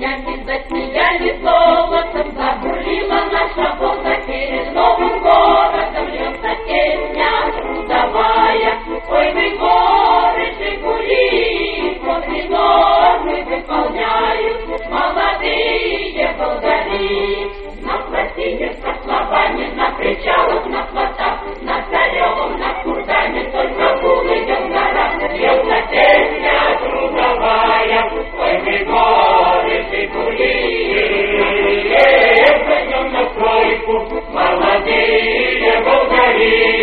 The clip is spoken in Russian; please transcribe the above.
конями засияли золотом, забурлила наша волга перед новым городом, льется песня трудовая. Ой, мы горы, Жигули, подле нормы выполняют молодые болгари. На плотине со словами, на причалах, на плотах, на Царевом, на Кургане, только гул идет в горах. Льется песня трудовая. Ой, мы горы, Жигули, пойдем на стройку, молодые болгари.